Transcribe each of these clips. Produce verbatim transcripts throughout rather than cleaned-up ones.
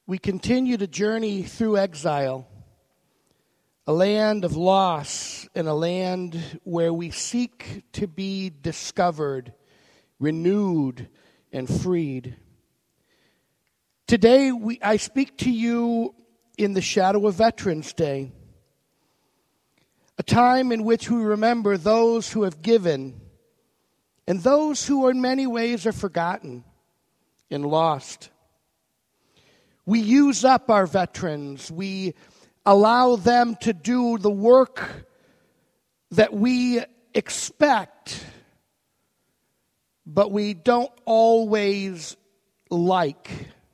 we continue to journey through exile, a land of loss and a land where we seek to be discovered, renewed, and freed. Today, we, I speak to you in the shadow of Veterans Day, a time in which we remember those who have given and those who in many ways are forgotten and lost. We use up our veterans. We allow them to do the work that we expect, but we don't always like.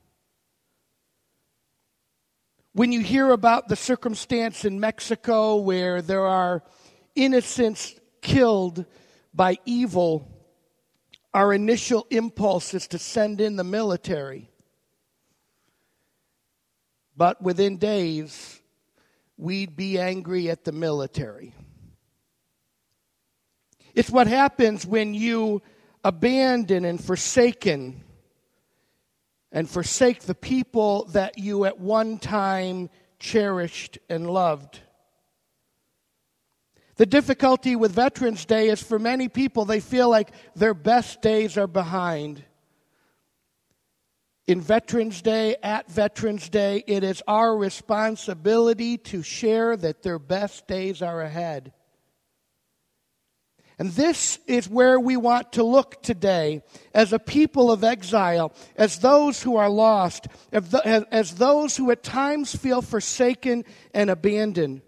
When you hear about the circumstance in Mexico where there are innocents killed by evil, our initial impulse is to send in the military. But within days, we'd be angry at the military. It's what happens when you abandon and forsaken and forsake the people that you at one time cherished and loved. The difficulty with Veterans Day is for many people, they feel like their best days are behind. In Veterans Day, at Veterans Day, it is our responsibility to share that their best days are ahead. And this is where we want to look today as a people of exile, as those who are lost, as those who at times feel forsaken and abandoned.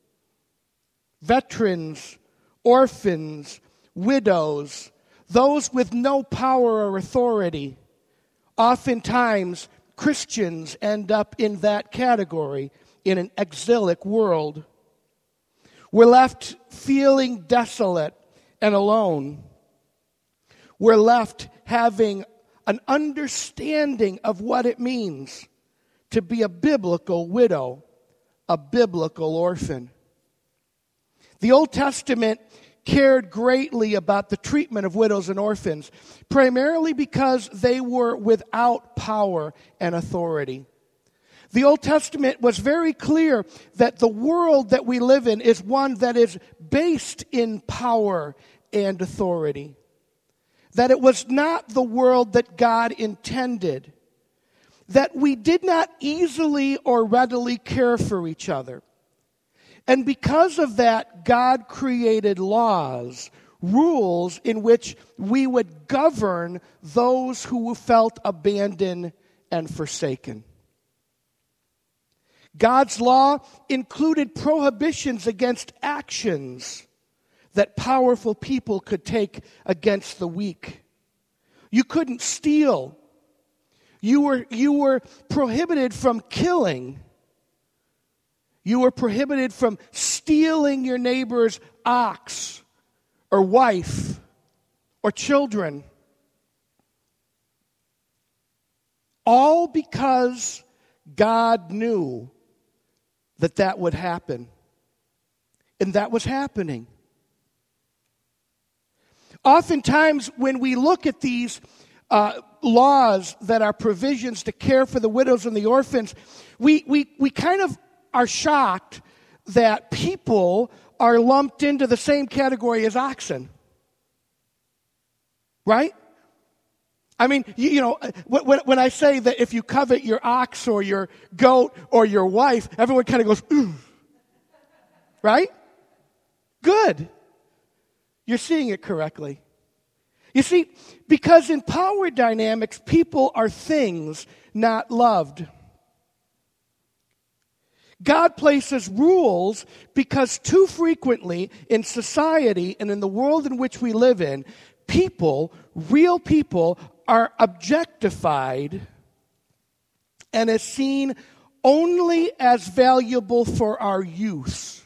Veterans, orphans, widows, those with no power or authority. Oftentimes, Christians end up in that category in an exilic world. We're left feeling desolate and alone. We're left having an understanding of what it means to be a biblical widow, a biblical orphan. The Old Testament cared greatly about the treatment of widows and orphans, primarily because they were without power and authority. The Old Testament was very clear that the world that we live in is one that is based in power and authority. That it was not the world that God intended. That we did not easily or readily care for each other. And because of that, God created laws, rules in which we would govern those who felt abandoned and forsaken. God's law included prohibitions against actions that powerful people could take against the weak. You couldn't steal. You were, you were prohibited from killing. You were prohibited from stealing your neighbor's ox or wife or children. All because God knew that that would happen. And that was happening. Oftentimes when we look at these uh, laws that are provisions to care for the widows and the orphans, we, we, we kind of are shocked that people are lumped into the same category as oxen. Right? I mean, you, you know, when, when I say that if you covet your ox or your goat or your wife, everyone kind of goes, ooh. Right? Good. You're seeing it correctly. You see, because in power dynamics, people are things, not loved. God places rules because too frequently in society and in the world in which we live in, people, real people, are objectified and is seen only as valuable for our use.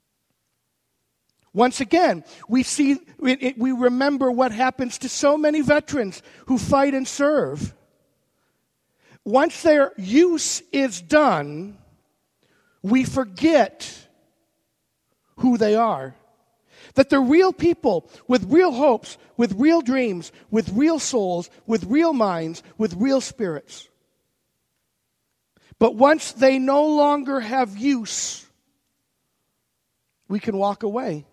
Once again, we see, we remember what happens to so many veterans who fight and serve. Once their use is done, we forget who they are. That they're real people with real hopes, with real dreams, with real souls, with real minds, with real spirits. But once they no longer have use, we can walk away.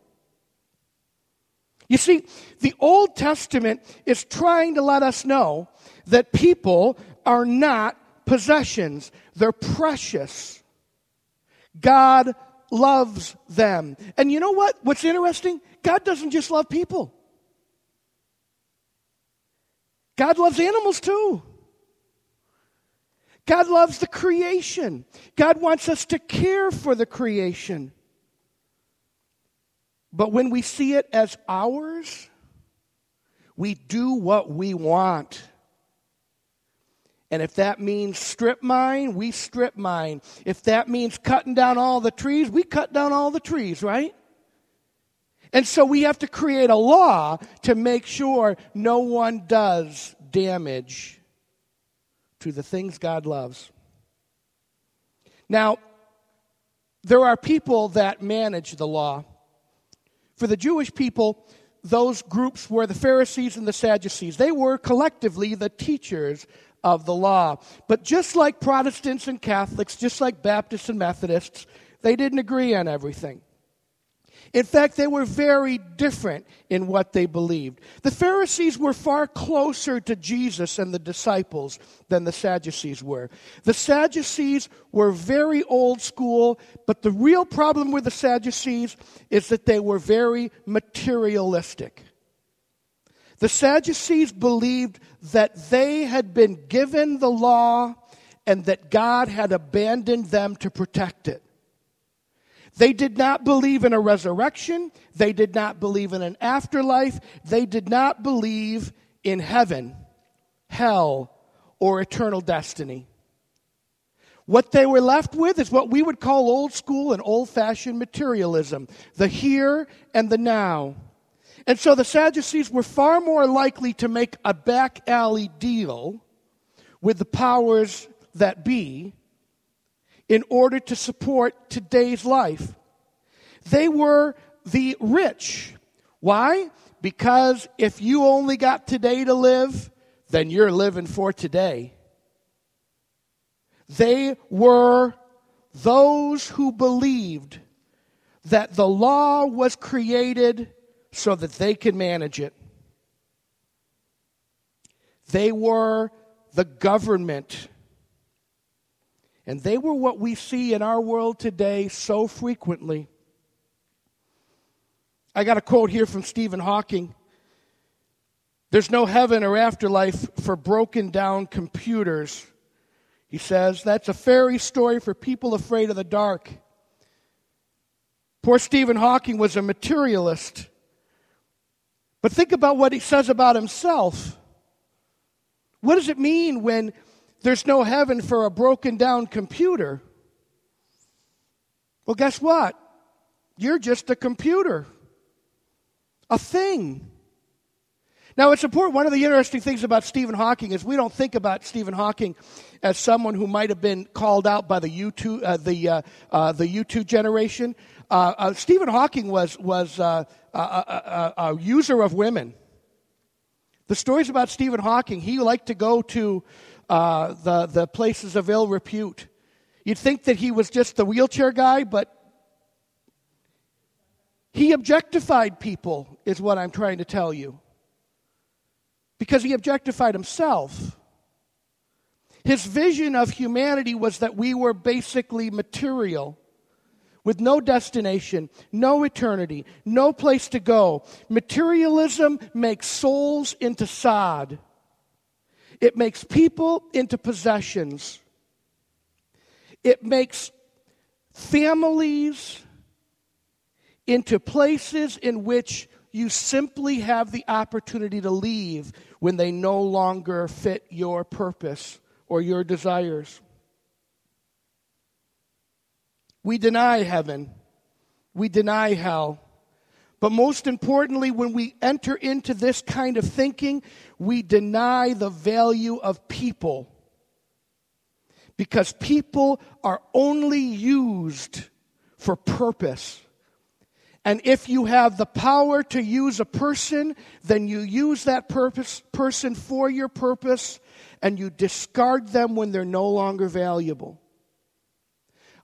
You see, the Old Testament is trying to let us know that people are not possessions. They're precious. God loves them. And you know what? What's interesting? God doesn't just love people. God loves animals too. God loves the creation. God wants us to care for the creation. But when we see it as ours, we do what we want. And if that means strip mine, we strip mine. If that means cutting down all the trees, we cut down all the trees, right? And so we have to create a law to make sure no one does damage to the things God loves. Now, there are people that manage the law. For the Jewish people, those groups were the Pharisees and the Sadducees. They were collectively the teachers of the law. But just like Protestants and Catholics, just like Baptists and Methodists, they didn't agree on everything. In fact, they were very different in what they believed. The Pharisees were far closer to Jesus and the disciples than the Sadducees were. The Sadducees were very old school, but the real problem with the Sadducees is that they were very materialistic. The Sadducees believed that they had been given the law and that God had abandoned them to protect it. They did not believe in a resurrection. They did not believe in an afterlife. They did not believe in heaven, hell, or eternal destiny. What they were left with is what we would call old school and old-fashioned materialism, the here and the now. And so the Sadducees were far more likely to make a back alley deal with the powers that be in order to support today's life. They were the rich. Why? Because if you only got today to live, then you're living for today. They were those who believed that the law was created so that they could manage it. They were the government. And they were what we see in our world today so frequently. I got a quote here from Stephen Hawking. There's no heaven or afterlife for broken down computers. He says, that's a fairy story for people afraid of the dark. Poor Stephen Hawking was a materialist. But think about what he says about himself. What does it mean when there's no heaven for a broken down computer? Well, guess what? You're just a computer. A thing. Now, it's important. One of the interesting things about Stephen Hawking is we don't think about Stephen Hawking as someone who might have been called out by the U two, uh, the uh, uh, the U two generation. Uh, uh, Stephen Hawking was was uh, a, a, a, a user of women. The stories about Stephen Hawking, he liked to go to uh, the the places of ill repute. You'd think that he was just the wheelchair guy, but he objectified people, is what I'm trying to tell you. Because he objectified himself. His vision of humanity was that we were basically material, with no destination, no eternity, no place to go. Materialism makes souls into sod. It makes people into possessions. It makes families into places in which you simply have the opportunity to leave when they no longer fit your purpose or your desires. We deny heaven. We deny hell. But most importantly, when we enter into this kind of thinking, we deny the value of people. Because people are only used for purpose. And if you have the power to use a person, then you use that purpose, person for your purpose, and you discard them when they're no longer valuable.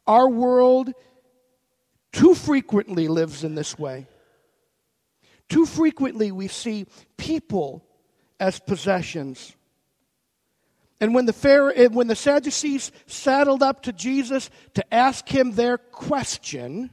Our world too frequently lives in this way. Too frequently we see people as possessions. And when the Pharaoh, when the Sadducees saddled up to Jesus to ask him their question,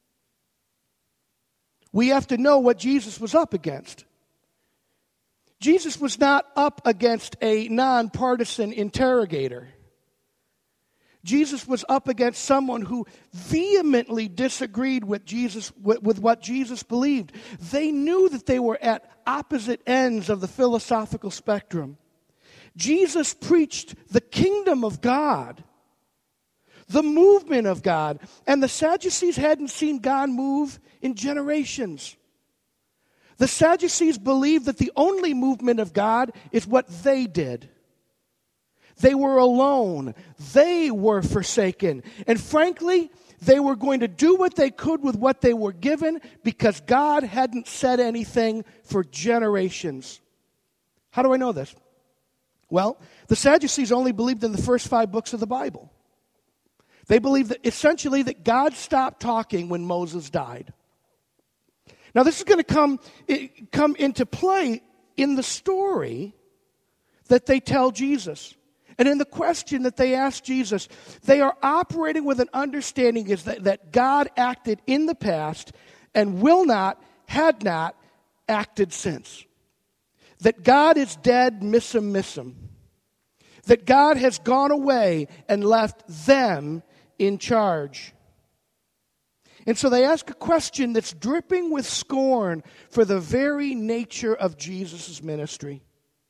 we have to know what Jesus was up against. Jesus was not up against a nonpartisan interrogator. Jesus was up against someone who vehemently disagreed with Jesus, with, with what Jesus believed. They knew that they were at opposite ends of the philosophical spectrum. Jesus preached the kingdom of God, the movement of God, and the Sadducees hadn't seen God move in generations. The Sadducees believed that the only movement of God is what they did. They were alone. They were forsaken. And frankly, they were going to do what they could with what they were given because God hadn't said anything for generations. How do I know this? Well, the Sadducees only believed in the first five books of the Bible. They believed that essentially that God stopped talking when Moses died. Now, this is going to come, come into play in the story that they tell Jesus. And in the question that they ask Jesus, they are operating with an understanding is that, that God acted in the past and will not, had not acted since. That God is dead, miss him, miss him. That God has gone away and left them in charge. And so they ask a question that's dripping with scorn for the very nature of Jesus' ministry.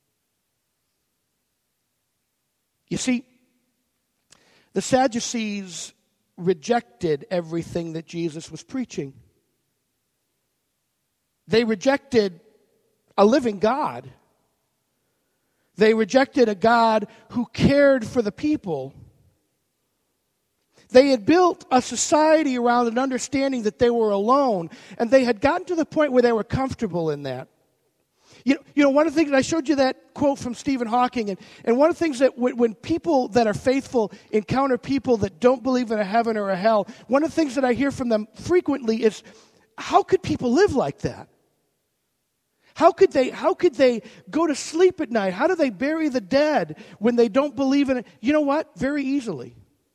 You see, the Sadducees rejected everything that Jesus was preaching. They rejected a living God. They rejected a God who cared for the people. They had built a society around an understanding that they were alone, and they had gotten to the point where they were comfortable in that. You know, you know, one of the things, I showed you that quote from Stephen Hawking, and, and one of the things that when, when people that are faithful encounter people that don't believe in a heaven or a hell, one of the things that I hear from them frequently is, how could people live like that? How could they, how could they go to sleep at night? How do they bury the dead when they don't believe in it? You know what? Very easily.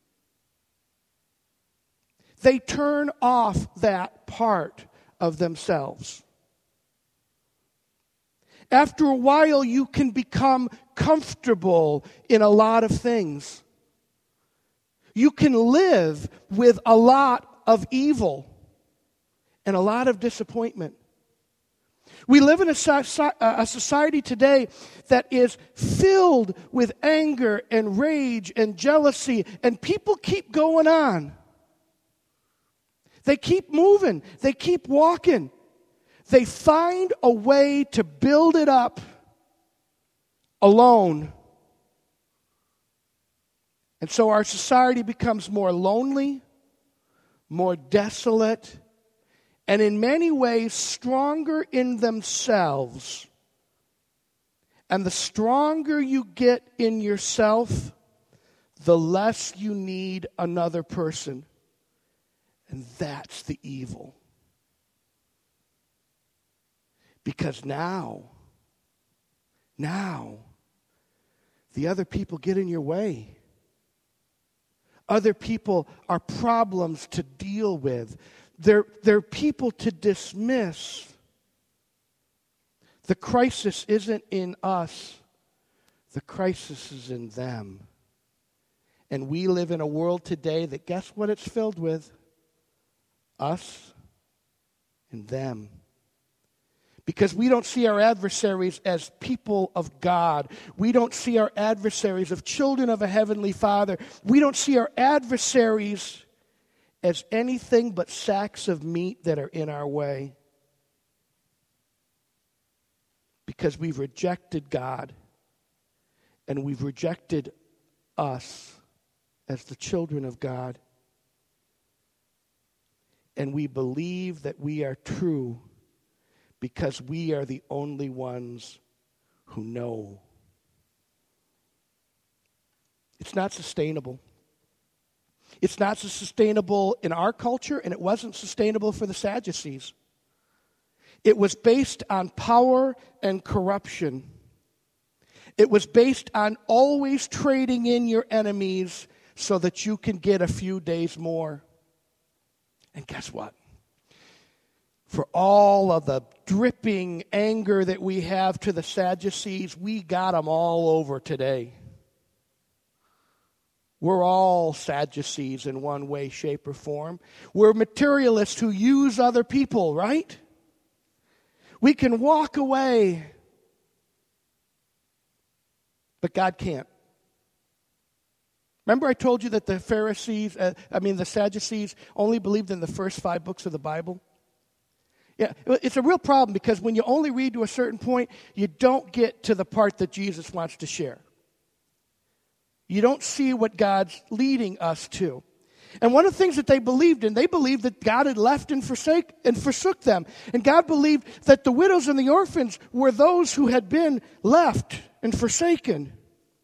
They turn off that part of themselves. After a while, you can become comfortable in a lot of things. You can live with a lot of evil and a lot of disappointment. We live in a society today that is filled with anger and rage and jealousy, and people keep going on. They keep moving. They keep walking. They find a way to build it up alone. And so our society becomes more lonely, more desolate, and in many ways stronger in themselves. And the stronger you get in yourself, the less you need another person. And that's the evil. Because now, now, the other people get in your way. Other people are problems to deal with. They're, they're people to dismiss. The crisis isn't in us. The crisis is in them. And we live in a world today that, guess what it's filled with? Us and them. Because we don't see our adversaries as people of God. We don't see our adversaries as children of a heavenly Father. We don't see our adversaries as anything but sacks of meat that are in our way. Because we've rejected God, and we've rejected us as the children of God. And we believe that we are true because we are the only ones who know. It's not sustainable. It's not sustainable in our culture, and it wasn't sustainable for the Sadducees. It was based on power and corruption. It was based on always trading in your enemies so that you can get a few days more. And guess what? For all of the dripping anger that we have to the Sadducees, we got them all over today. We're all Sadducees in one way, shape, or form. We're materialists who use other people, right? We can walk away, but God can't. Remember I told you that the Pharisees, uh, I mean the Sadducees, only believed in the first five books of the Bible? Yeah, it's a real problem because when you only read to a certain point, you don't get to the part that Jesus wants to share. You don't see what God's leading us to. And one of the things that they believed in, they believed that God had left and forsake and forsook them. And God believed that the widows and the orphans were those who had been left and forsaken.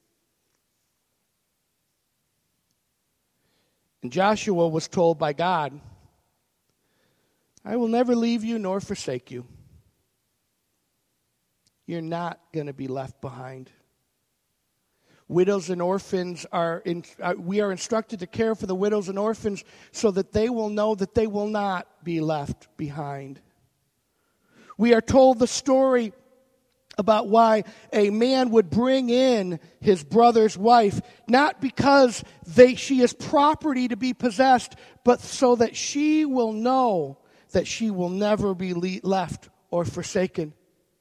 And Joshua was told by God, I will never leave you nor forsake you. You're not going to be left behind. Widows and orphans are, in, uh, we are instructed to care for the widows and orphans so that they will know that they will not be left behind. We are told the story about why a man would bring in his brother's wife, not because they, she is property to be possessed, but so that she will know that she will never be le- left or forsaken.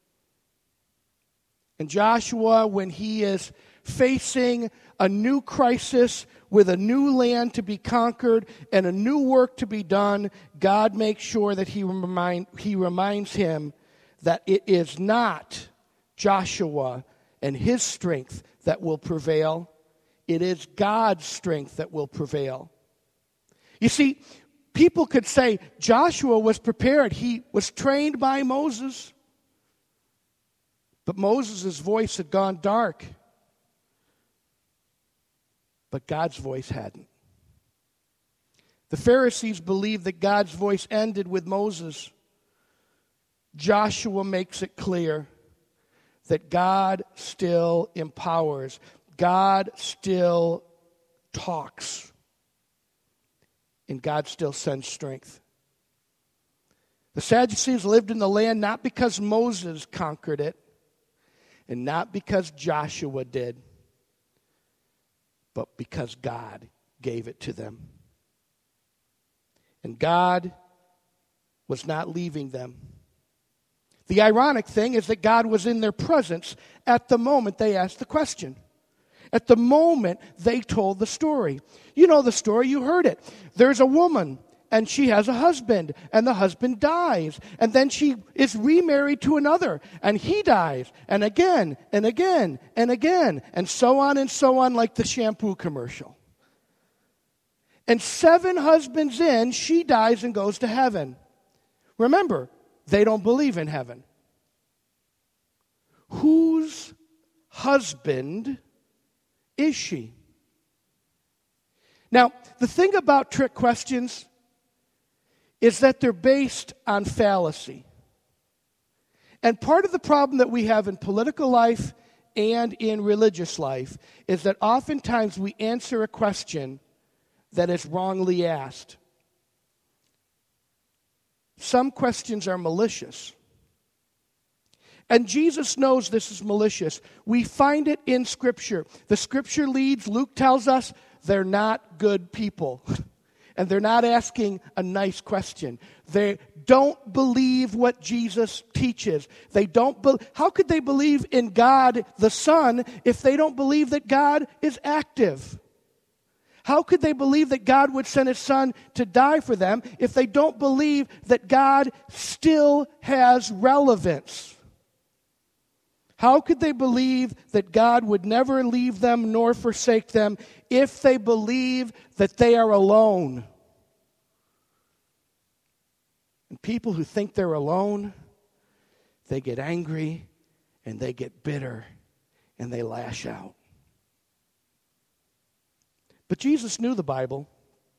And Joshua, when he is facing a new crisis with a new land to be conquered and a new work to be done, God makes sure that he, remind, he reminds him that it is not Joshua and his strength that will prevail. It is God's strength that will prevail. You see, people could say Joshua was prepared. He was trained by Moses. But Moses' voice had gone dark. But God's voice hadn't. The Pharisees believed that God's voice ended with Moses. Joshua makes it clear that God still empowers. God still talks. And God still sends strength. The Sadducees lived in the land not because Moses conquered it, and not because Joshua did, but because God gave it to them. And God was not leaving them. The ironic thing is that God was in their presence at the moment they asked the question. At the moment they told the story. You know the story, you heard it. There's a woman, and she has a husband, and the husband dies. And then she is remarried to another, and he dies. And again, and again, and again, and so on and so on, like the shampoo commercial. And seven husbands in, she dies and goes to heaven. Remember, they don't believe in heaven. Whose husband is she? Now, the thing about trick questions is that they're based on fallacy. And part of the problem that we have in political life and in religious life is that oftentimes we answer a question that is wrongly asked. Some questions are malicious. And Jesus knows this is malicious. We find it in Scripture. The Scripture leads, Luke tells us, they're not good people. And they're not asking a nice question. They don't believe what Jesus teaches. They don't. Be- How could they believe in God the Son if they don't believe that God is active? How could they believe that God would send His Son to die for them if they don't believe that God still has relevance? How could they believe that God would never leave them nor forsake them if they believe that they are alone? And people who think they're alone, they get angry and they get bitter and they lash out. But Jesus knew the Bible.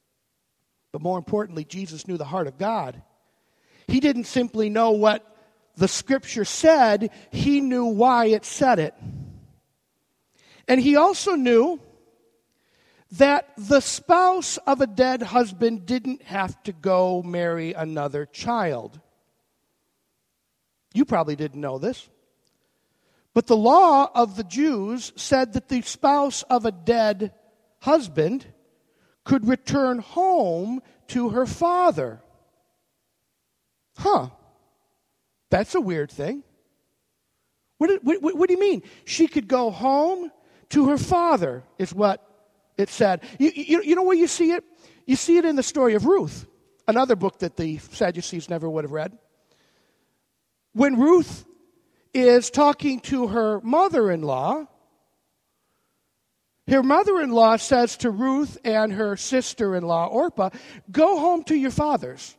But more importantly, Jesus knew the heart of God. He didn't simply know what the Scripture said, he knew why it said it. And he also knew that the spouse of a dead husband didn't have to go marry another child. You probably didn't know this. But the law of the Jews said that the spouse of a dead husband could return home to her father. Huh. That's a weird thing. What, what, what, what do you mean? She could go home to her father, is what it said. You, you, you know where you see it? You see it in the story of Ruth, another book that the Sadducees never would have read. When Ruth is talking to her mother-in-law, her mother-in-law says to Ruth and her sister-in-law, Orpah, go home to your fathers,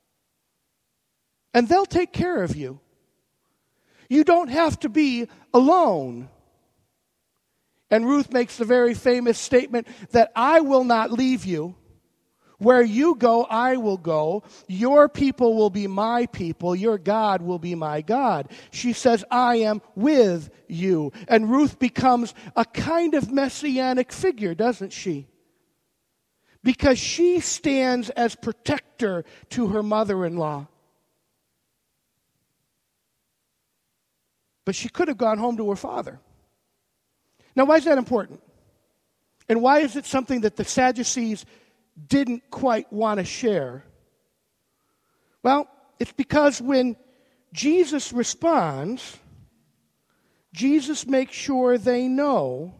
and they'll take care of you. You don't have to be alone. And Ruth makes the very famous statement that I will not leave you. Where you go, I will go. Your people will be my people. Your God will be my God. She says, I am with you. And Ruth becomes a kind of messianic figure, doesn't she? Because she stands as protector to her mother-in-law. But she could have gone home to her father. Now, why is that important? And why is it something that the Sadducees didn't quite want to share? Well, it's because when Jesus responds, Jesus makes sure they know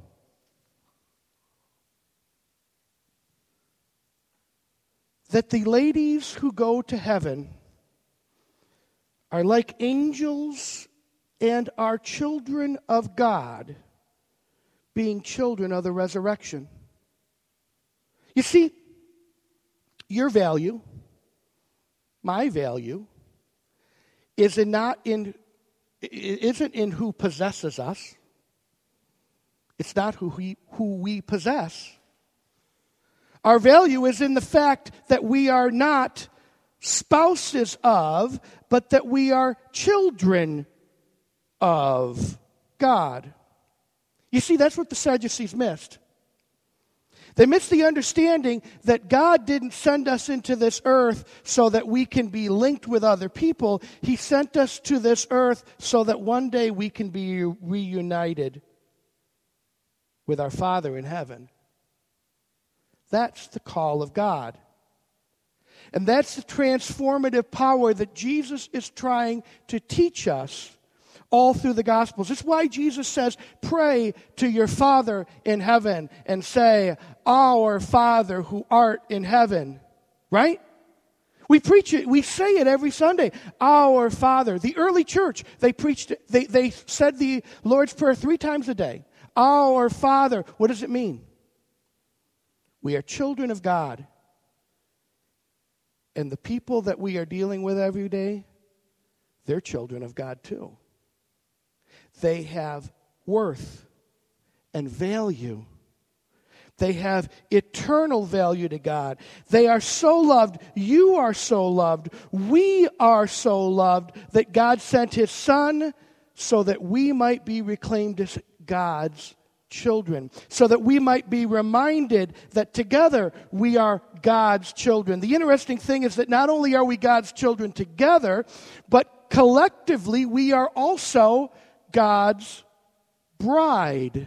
that the ladies who go to heaven are like angels and are children of God, being children of the resurrection. You see, your value, my value, is in not in isn't in who possesses us. It's not who we, who we possess. Our value is in the fact that we are not spouses of, but that we are children of God. You see, that's what the Sadducees missed. They missed the understanding that God didn't send us into this earth so that we can be linked with other people. He sent us to this earth so that one day we can be reunited with our Father in heaven. That's the call of God. And that's the transformative power that Jesus is trying to teach us all through the Gospels. It's why Jesus says, pray to your Father in heaven and say, our Father who art in heaven. Right? We preach it. We say it every Sunday. Our Father. The early church, they preached it. They, they said the Lord's Prayer three times a day. Our Father. What does it mean? We are children of God. And the people that we are dealing with every day, they're children of God too. They have worth and value. They have eternal value to God. They are so loved. You are so loved. We are so loved that God sent His Son so that we might be reclaimed as God's children. So that we might be reminded that together we are God's children. The interesting thing is that not only are we God's children together, but collectively we are also God's bride,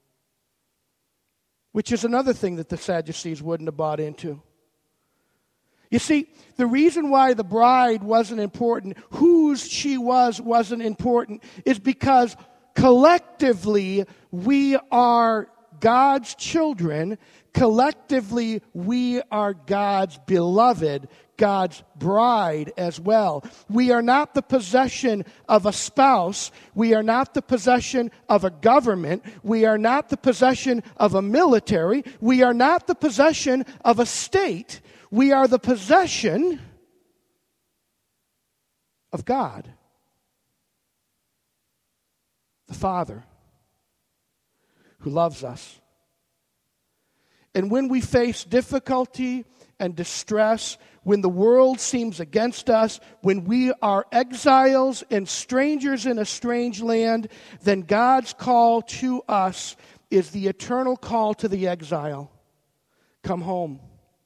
which is another thing that the Sadducees wouldn't have bought into. You see, the reason why the bride wasn't important, whose she was wasn't important, is because collectively we are God's children. Collectively we are God's beloved, God's bride as well. We are not the possession of a spouse. We are not the possession of a government. We are not the possession of a military. We are not the possession of a state. We are the possession of God, the Father, who loves us. And when we face difficulty and distress, when the world seems against us, when we are exiles and strangers in a strange land, then God's call to us is the eternal call to the exile. Come home.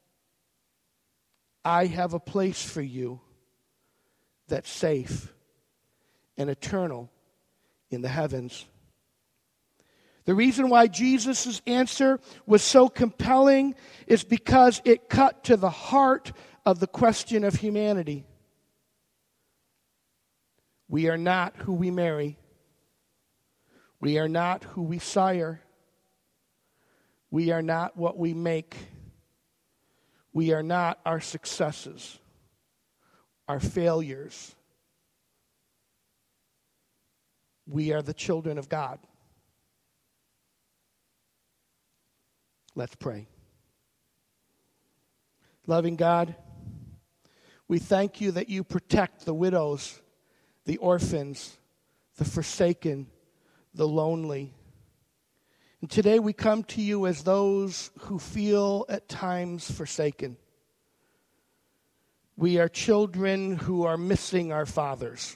I have a place for you that's safe and eternal in the heavens. The reason why Jesus' answer was so compelling is because it cut to the heart of the question of humanity. We are not who we marry. We are not who we sire. We are not what we make. We are not our successes, our failures. We are the children of God. Let's pray. Loving God, we thank you that you protect the widows, the orphans, the forsaken, the lonely. And today we come to you as those who feel at times forsaken. We are children who are missing our fathers.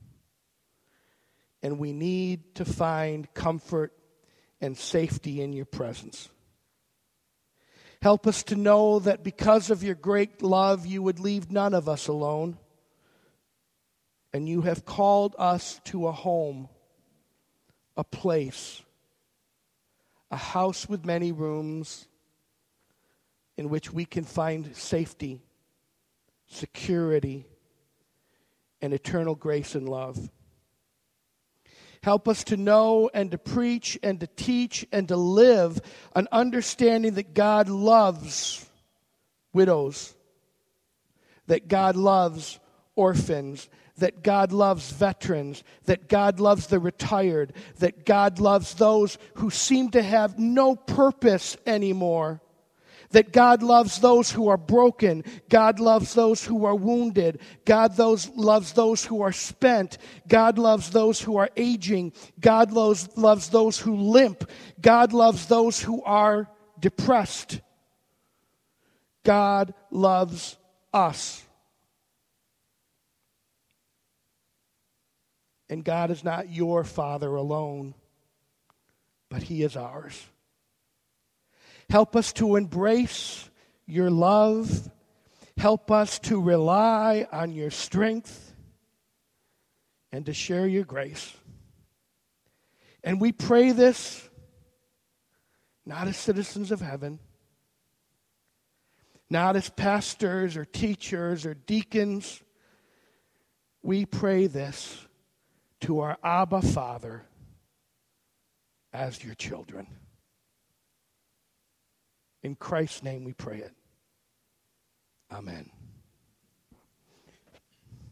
And we need to find comfort and safety in your presence. Help us to know that because of your great love, you would leave none of us alone. And you have called us to a home, a place, a house with many rooms in which we can find safety, security, and eternal grace and love. Help us to know and to preach and to teach and to live an understanding that God loves widows, that God loves orphans, that God loves veterans, that God loves the retired, that God loves those who seem to have no purpose anymore, that God loves those who are broken, God loves those who are wounded, God those, loves those who are spent, God loves those who are aging, God loves, loves those who limp, God loves those who are depressed. God loves us. And God is not your Father alone, but He is ours. Help us to embrace your love. Help us to rely on your strength and to share your grace. And we pray this not as citizens of heaven, not as pastors or teachers or deacons. We pray this to our Abba Father as your children. In Christ's name we pray it. Amen.